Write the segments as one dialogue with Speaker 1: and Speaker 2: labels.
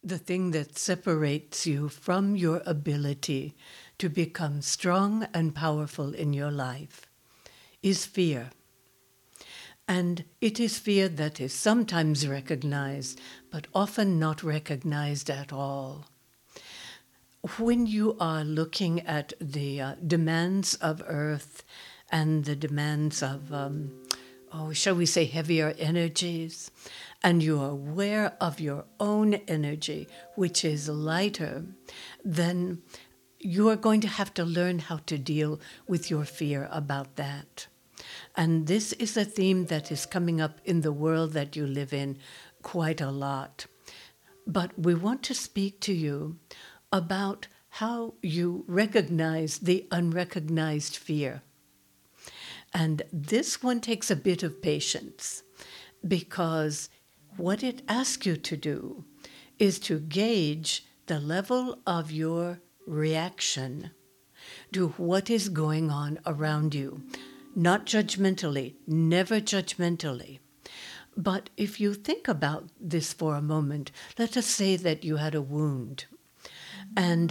Speaker 1: The thing that separates you from your ability to become strong and powerful in your life is fear. And it is fear that is sometimes recognized, but often not recognized at all. When you are looking at the demands of Earth and the demands of, shall we say, heavier energies, and you are aware of your own energy, which is lighter, then you are going to have to learn how to deal with your fear about that. And this is a theme that is coming up in the world that you live in quite a lot. But we want to speak to you about how you recognize the unrecognized fear. And this one takes a bit of patience, because what it asks you to do is to gauge the level of your reaction to what is going on around you. Not judgmentally, never judgmentally. But if you think about this for a moment, let us say that you had a wound, and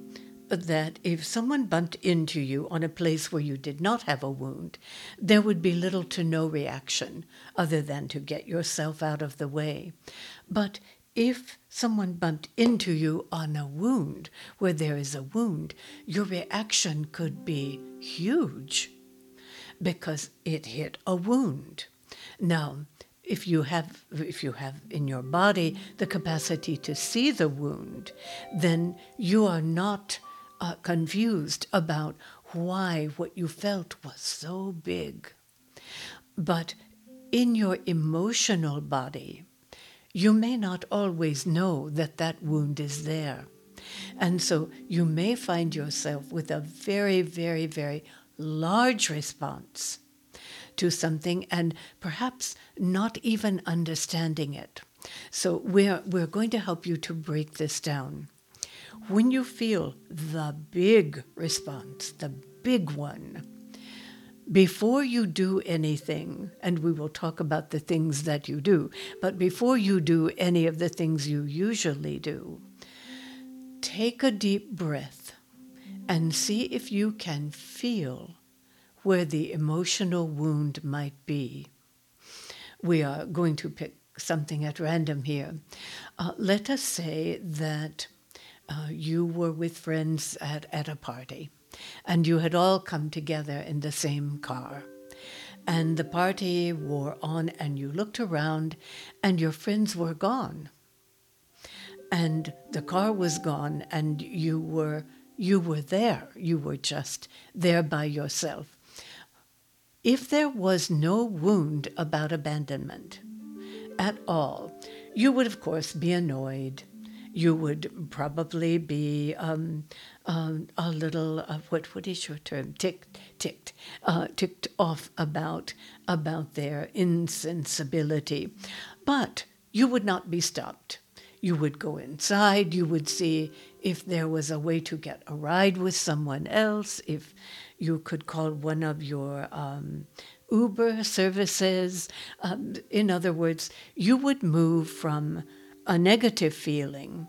Speaker 1: that if someone bumped into you on a place where you did not have a wound, there would be little to no reaction other than to get yourself out of the way. But if someone bumped into you on a wound, where there is a wound, your reaction could be huge because it hit a wound. Now, if you have in your body the capacity to see the wound, then you are not confused about why what you felt was so big. But in your emotional body, you may not always know that that wound is there. And so you may find yourself with a very, very, very large response to something, and perhaps not even understanding it. So we're going to help you to break this down. When you feel the big response, the big one, before you do anything, and we will talk about the things that you do, but before you do any of the things you usually do, take a deep breath and see if you can feel where the emotional wound might be. We are going to pick something at random here. Let us say that you were with friends at a party, and you had all come together in the same car. And the party wore on, and you looked around, and your friends were gone. And the car was gone, and you were there. You were just there by yourself. If there was no wound about abandonment at all, you would, of course, be annoyed. You would probably be a little, what is your term? Ticked off about their insensibility. But you would not be stopped. You would go inside. You would see if there was a way to get a ride with someone else, if you could call one of your Uber services. In other words, you would move from a negative feeling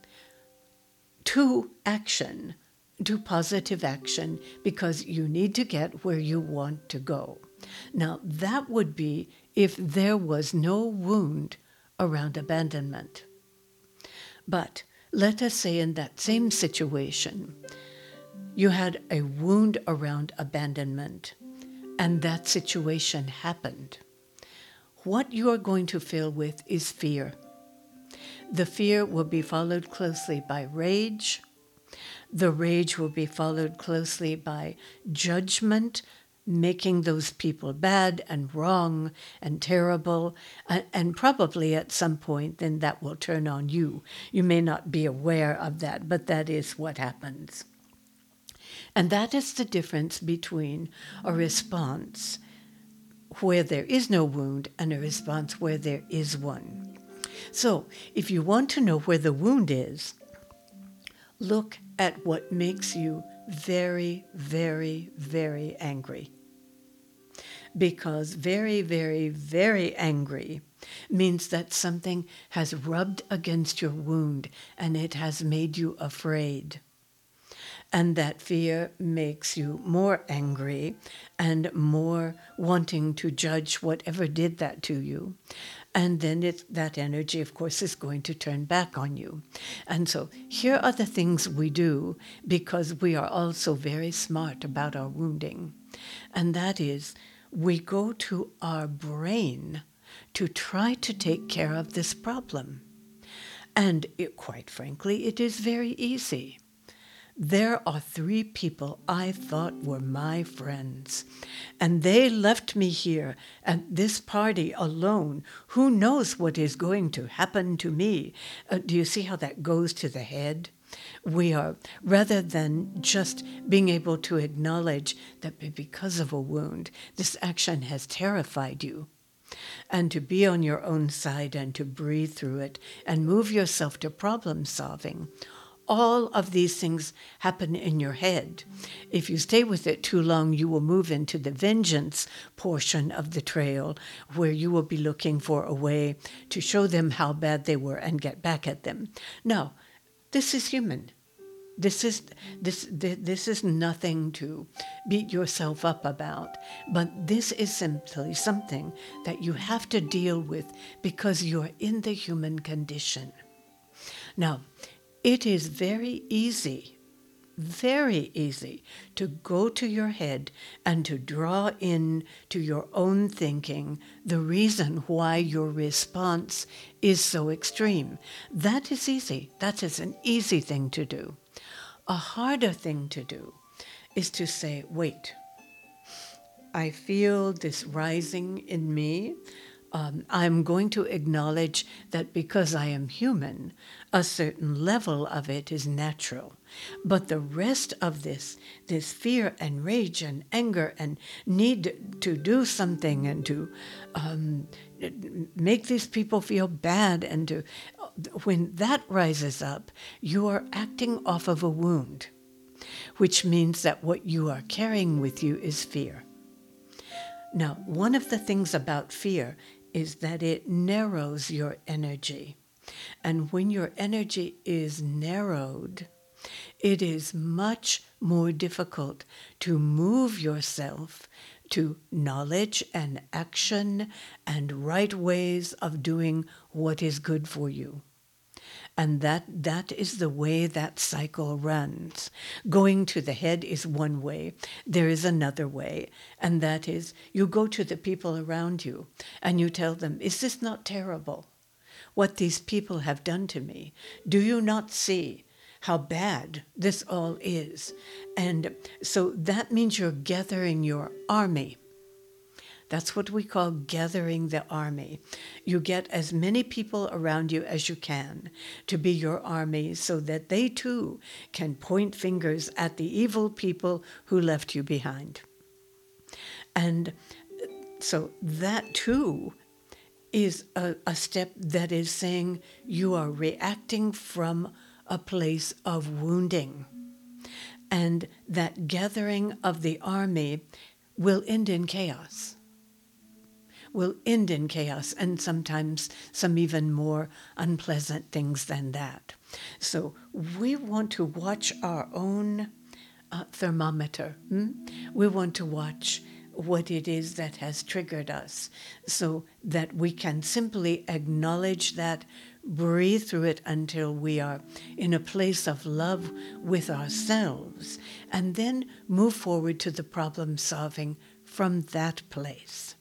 Speaker 1: to action, to positive action, because you need to get where you want to go. Now, that would be if there was no wound around abandonment. But let us say in that same situation, you had a wound around abandonment, and that situation happened. What you are going to feel with is fear. The fear will be followed closely by rage. The rage will be followed closely by judgment, making those people bad and wrong and terrible, and probably at some point then that will turn on you. You may not be aware of that, but that is what happens. And that is the difference between a response where there is no wound and a response where there is one. So if you want to know where the wound is, look at what makes you very, very, very angry. Because very, very, very angry means that something has rubbed against your wound and it has made you afraid. And that fear makes you more angry and more wanting to judge whatever did that to you. And then that energy, of course, is going to turn back on you. And so here are the things we do, because we are also very smart about our wounding. And that is, we go to our brain to try to take care of this problem. And quite frankly, it is very easy. There are 3 people I thought were my friends, and they left me here at this party alone. Who knows what is going to happen to me? Do you see how that goes to the head? We are, rather than just being able to acknowledge that because of a wound, this action has terrified you, and to be on your own side and to breathe through it and move yourself to problem solving. All of these things happen in your head. If you stay with it too long, you will move into the vengeance portion of the trail, where you will be looking for a way to show them how bad they were and get back at them. No, this is human. This is nothing to beat yourself up about, but this is simply something that you have to deal with because you're in the human condition. Now, it is very easy to go to your head and to draw in to your own thinking the reason why your response is so extreme. That is easy. That is an easy thing to do. A harder thing to do is to say, wait, I feel this rising in me. I'm going to acknowledge that because I am human, a certain level of it is natural. But the rest of this fear and rage and anger and need to do something and to make these people feel bad, and to, when that rises up, you are acting off of a wound, which means that what you are carrying with you is fear. Now, one of the things about fear is that it narrows your energy. And when your energy is narrowed, it is much more difficult to move yourself to knowledge and action and right ways of doing what is good for you. And that is the way that cycle runs. Going to the head is one way. There is another way, and that is you go to the people around you and you tell them, is this not terrible? What these people have done to me? Do you not see how bad this all is? And so that means you're gathering your army. That's what we call gathering the army. You get as many people around you as you can to be your army, so that they too can point fingers at the evil people who left you behind. And so that too is a step that is saying you are reacting from a place of wounding. And that gathering of the army will end in chaos. Will end in chaos, and sometimes some even more unpleasant things than that. So we want to watch our own thermometer. We want to watch what it is that has triggered us, so that we can simply acknowledge that, breathe through it until we are in a place of love with ourselves, and then move forward to the problem solving from that place.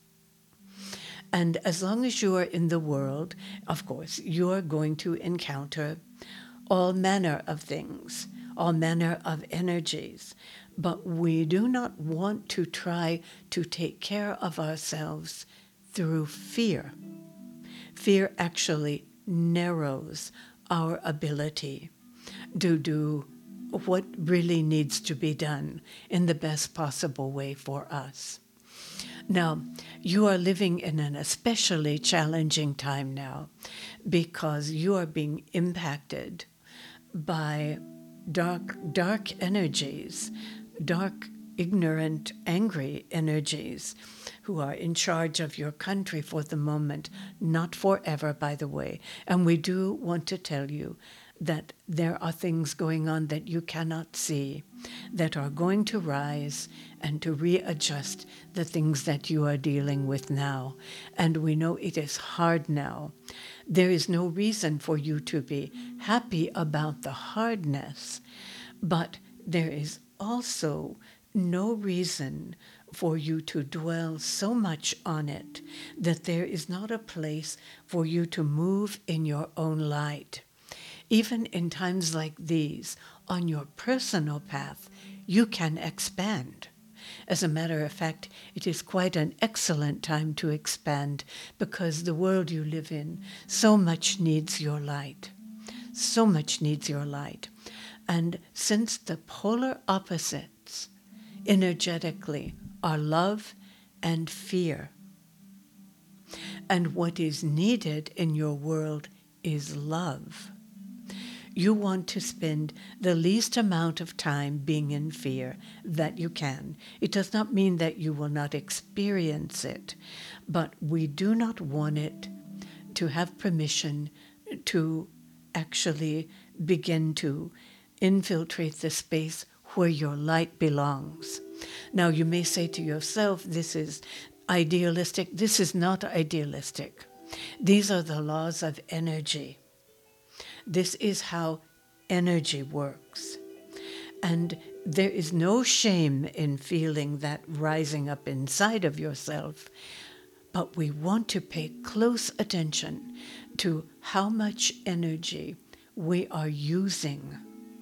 Speaker 1: And as long as you are in the world, of course, you are going to encounter all manner of things, all manner of energies. But we do not want to try to take care of ourselves through fear. Fear actually narrows our ability to do what really needs to be done in the best possible way for us. Now, you are living in an especially challenging time now, because you are being impacted by dark energies, dark ignorant, angry energies who are in charge of your country for the moment, not forever, by the way. And we do want to tell you that there are things going on that you cannot see that are going to rise and to readjust the things that you are dealing with now. And we know it is hard now. There is no reason for you to be happy about the hardness, but there is also no reason for you to dwell so much on it that there is not a place for you to move in your own light. Even in times like these, on your personal path, you can expand. As a matter of fact, it is quite an excellent time to expand because the world you live in so much needs your light. So much needs your light. And since the polar opposites energetically are love and fear, and what is needed in your world is love, you want to spend the least amount of time being in fear that you can. It does not mean that you will not experience it, but we do not want it to have permission to actually begin to infiltrate the space where your light belongs. Now, you may say to yourself, this is idealistic. This is not idealistic. These are the laws of energy. This is how energy works. And there is no shame in feeling that rising up inside of yourself, but we want to pay close attention to how much energy we are using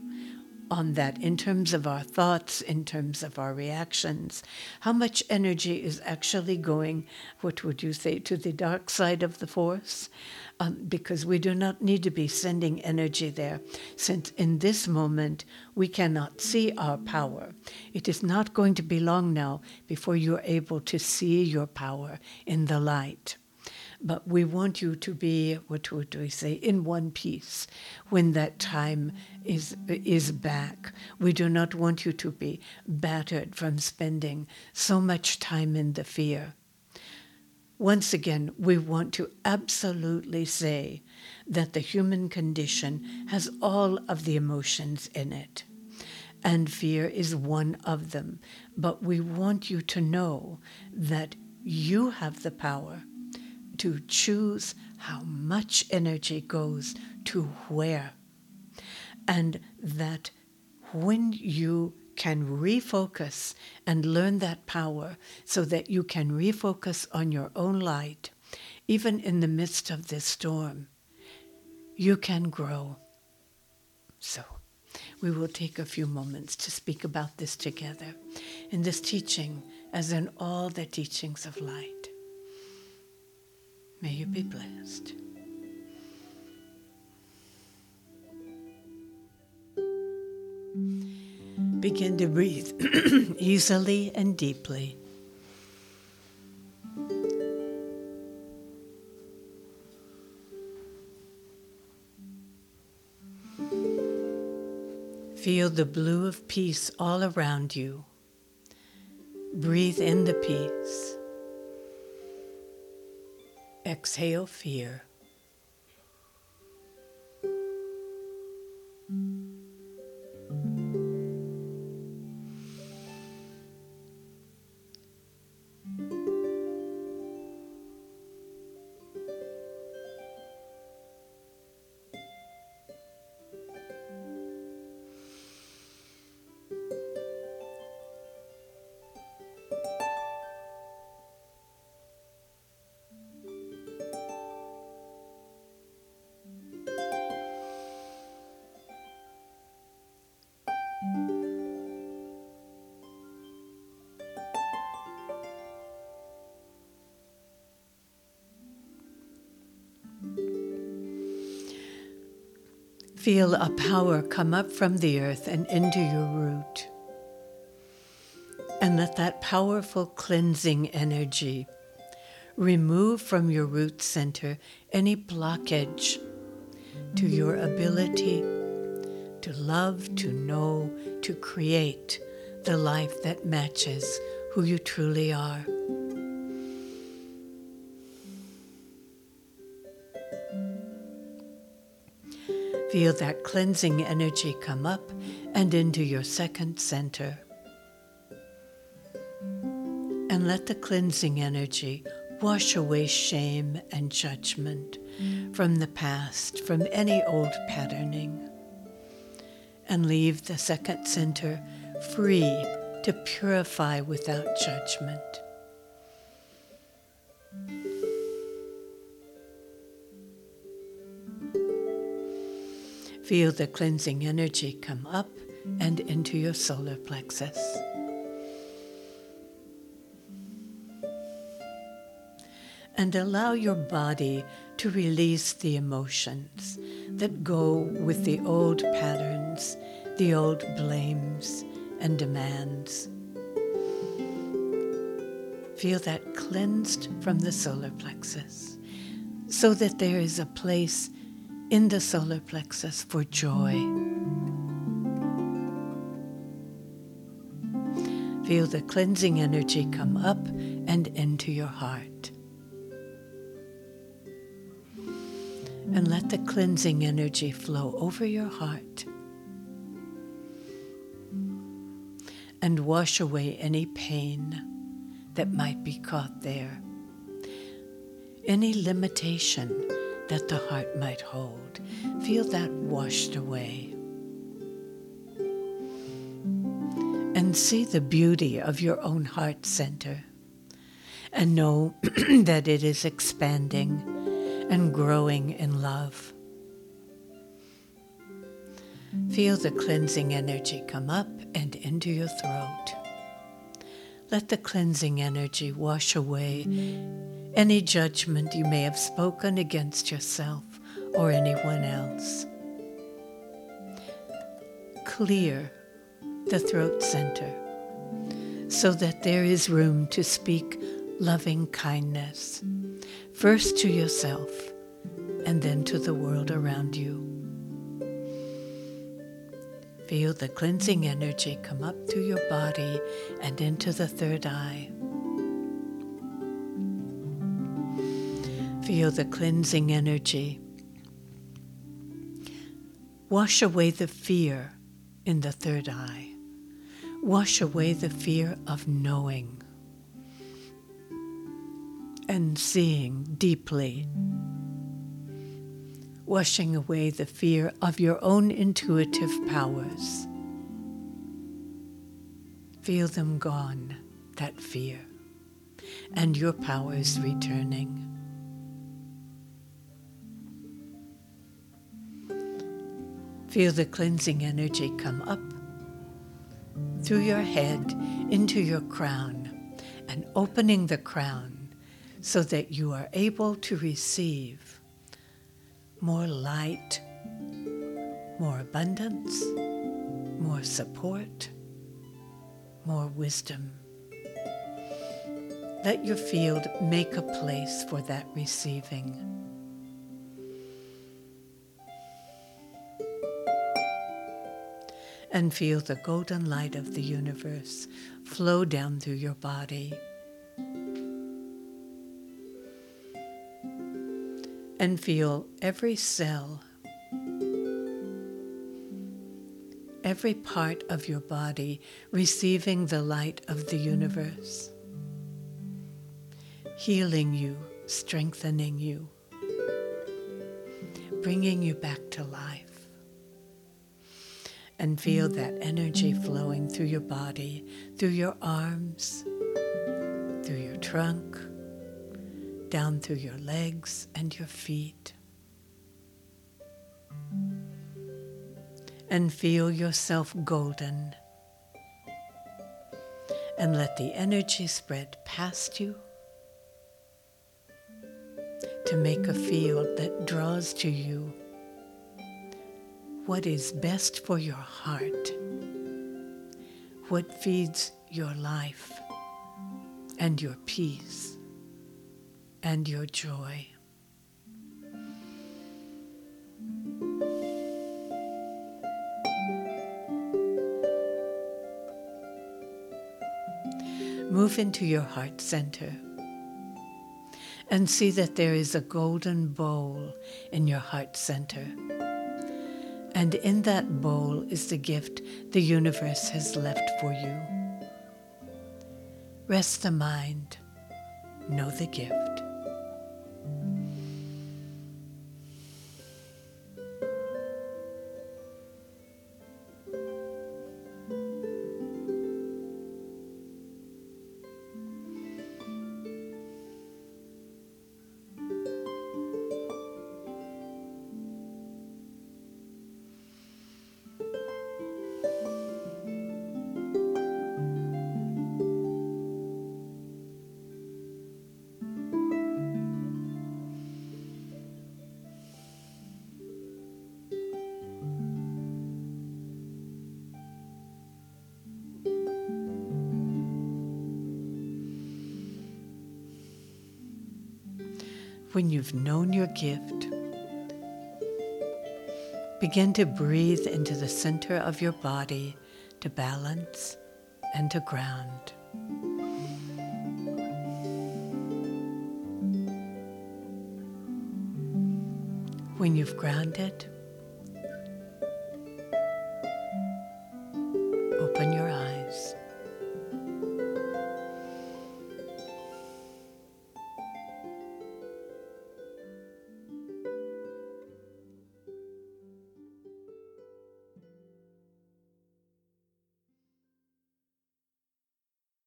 Speaker 1: on that in terms of our thoughts, in terms of our reactions. How much energy is actually going, what would you say, to the dark side of the force? Because we do not need to be sending energy there, since in this moment we cannot see our power. It is not going to be long now before you are able to see your power in the light. But we want you to be, what would we say, in one piece when that time is back. We do not want you to be battered from spending so much time in the fear. Once again, we want to absolutely say that the human condition has all of the emotions in it, and fear is one of them. But we want you to know that you have the power to choose how much energy goes to where, and that when you can refocus and learn that power so that you can refocus on your own light, even in the midst of this storm, you can grow. So we will take a few moments to speak about this together in this teaching, as in all the teachings of light. May you be blessed. Begin to breathe easily and deeply. Feel the blue of peace all around you. Breathe in the peace. Exhale fear. Feel a power come up from the earth and into your root. And let that powerful cleansing energy remove from your root center any blockage to your ability to love, to know, to create the life that matches who you truly are. Feel that cleansing energy come up and into your second center. And let the cleansing energy wash away shame and judgment from the past, from any old patterning. And leave the second center free to purify without judgment. Feel the cleansing energy come up and into your solar plexus. And allow your body to release the emotions that go with the old patterns, the old blames and demands. Feel that cleansed from the solar plexus, so that there is a place in the solar plexus for joy. Feel the cleansing energy come up and into your heart. And let the cleansing energy flow over your heart and wash away any pain that might be caught there, any limitation that the heart might hold. Feel that washed away. And see the beauty of your own heart center, and know that it is expanding and growing in love. Feel the cleansing energy come up and into your throat. Let the cleansing energy wash away any judgment you may have spoken against yourself or anyone else. Clear the throat center so that there is room to speak loving kindness, first to yourself and then to the world around you. Feel the cleansing energy come up through your body and into the third eye. Feel the cleansing energy wash away the fear in the third eye. Wash away the fear of knowing and seeing deeply. Washing away the fear of your own intuitive powers. Feel them gone, that fear, and your powers returning. Feel the cleansing energy come up through your head into your crown and opening the crown so that you are able to receive more light, more abundance, more support, more wisdom. Let your field make a place for that receiving. And feel the golden light of the universe flow down through your body. And feel every cell, every part of your body receiving the light of the universe, healing you, strengthening you, bringing you back to life. And feel that energy flowing through your body, through your arms, through your trunk, down through your legs and your feet. And feel yourself golden. And let the energy spread past you to make a field that draws to you what is best for your heart, what feeds your life and your peace and your joy. Move into your heart center and see that there is a golden bowl in your heart center. And in that bowl is the gift the universe has left for you. Rest the mind, know the gift. When you've known your gift, begin to breathe into the center of your body to balance and to ground. When you've grounded,